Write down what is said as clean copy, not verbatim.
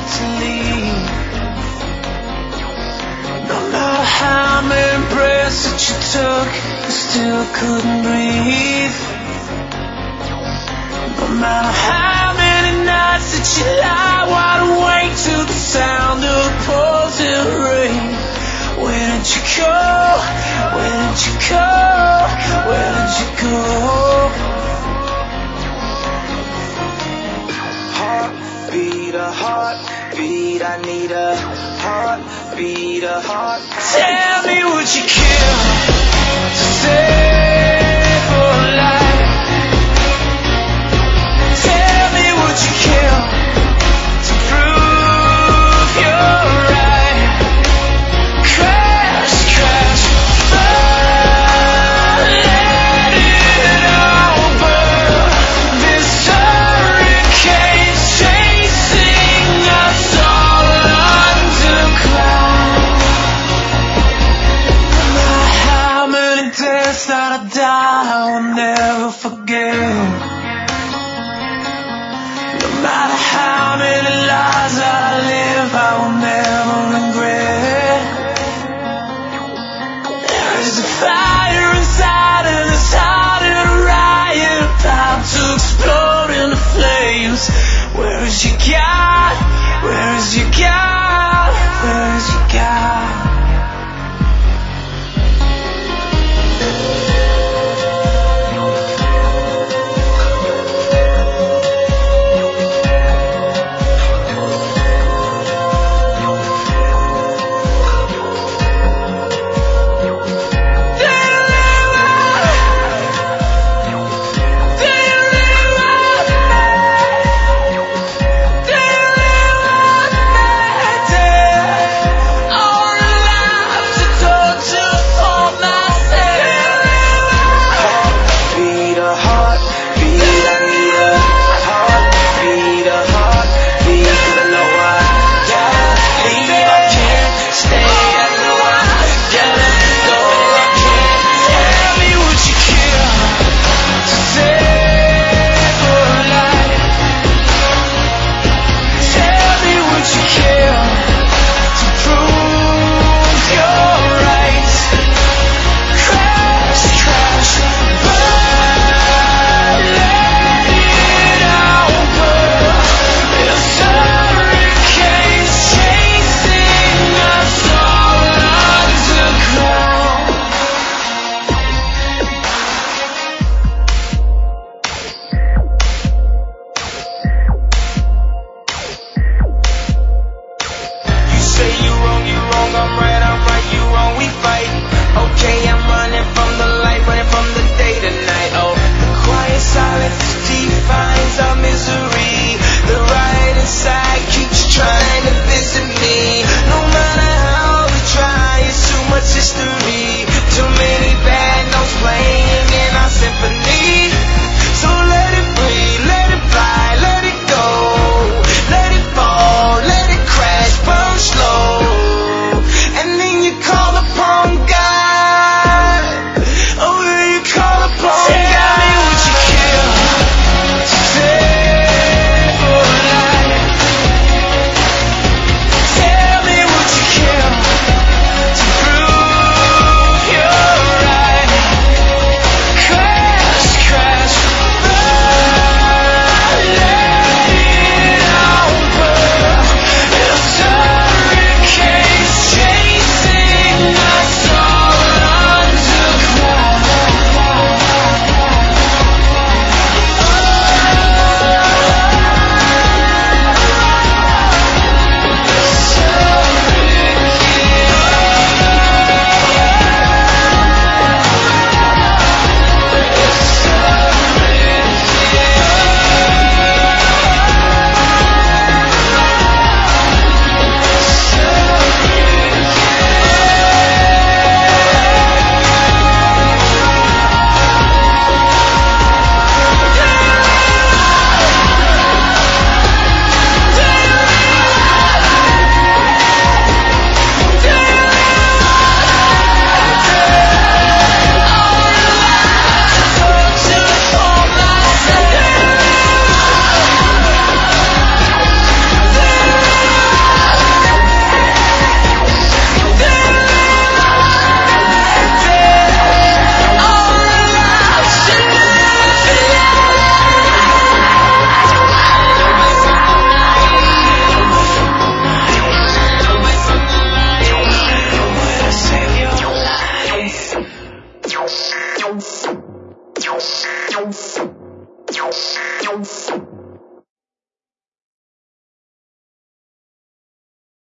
to leave. No matter how many breaths that you took, you still couldn't breathe. No matter how many nights that you lie wide awake to the sound of pouring rain. Where did you go? Where did you go? Where did you go? Heartbeat, a heartbeat, I need a heartbeat, a heart. Tell me, would you kill to save a life? Tell me, would you kill to prove you're right? Crash, crash, fall, let it all burn. This hurricane chasing us all underground. No matter how many deaths that I die, I will never forget. No matter how many lives that I live, I will never regret. There is a fire inside and it's starting a riot, about to explode into flames. Where is your God? Where is your God? Where is your God?